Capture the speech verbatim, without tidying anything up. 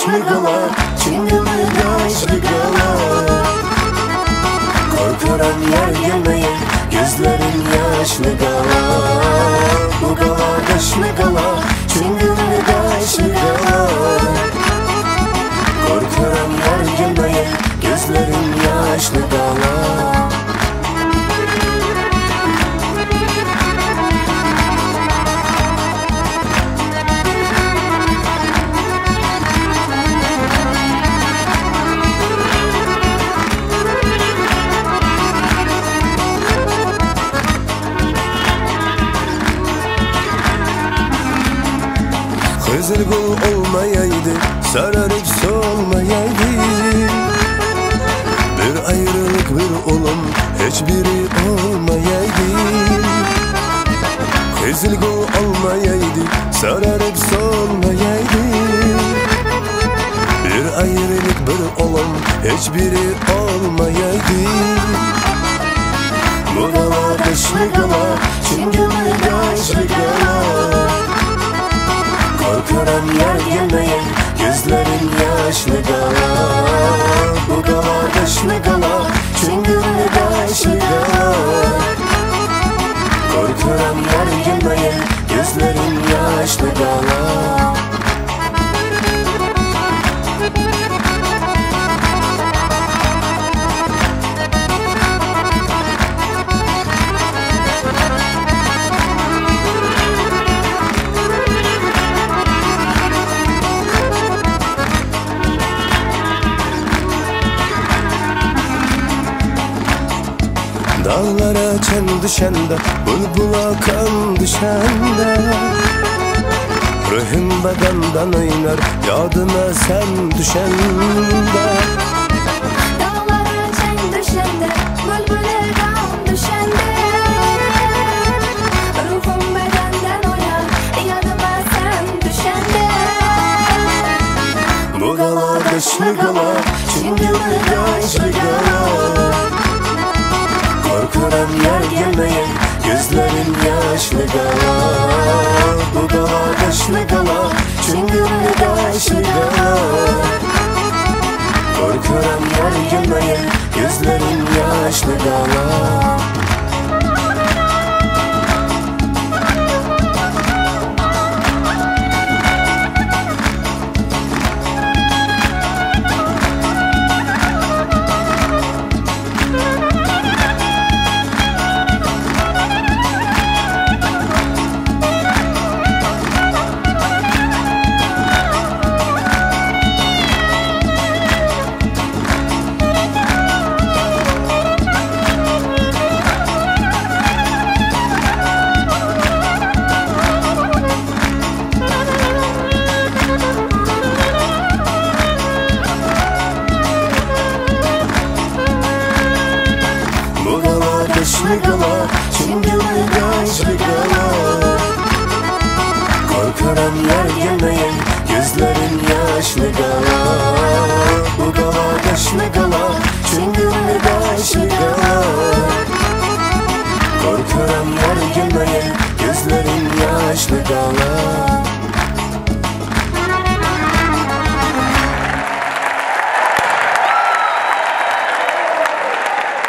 kaşlı gala, çıngılı kaşlı gala. Korkuram yer gelmeye, gözlerim yaşlı gala. Bu gala kaşlı gala, çıngılı kaşlı gala. Korkuram yer gelmeye, gözlerim yaşlı gala. Kızıl gül olmayaydı, sararıp solmayaydı. Bir ayrılık bir olum, hiçbiri olmayaydı. Kızıl gül olmayaydı, sararıp solmayaydı. Bir ayrılık bir olum, hiçbiri olmayaydı. Bu gala kaşlı gala, çıngılı kaşlı gala. Korkuram yer gelmeye, gözlerim yaşlı gala. Bu gala kaşlı gala, çıngılı kaşlı gala. Korkuram yer gelmeye, gözlerim yaşlı gala. Dağlara çen düşende, bulbula kan düşende. Ruhum bedenden oynar, yadıma sen düşende. Dağlara çen düşende, bülbüle kan düşende. Ruhum bedenden oynar, yadıma sen düşende. Bu gala kaşlı gala, çıngılı kaşlı gala. Korkuram yer gelmeye, gözlerim yaşlı gala. Bu gala kaşlı gala, çıngılı kaşlı gala. Korkuram yer gelmeye, gözlerim yaşlı gala. Kaşlı gala, çıngılı kaşlı gala. Korkuram yer gelmeye, gözlerim yaşlı gala.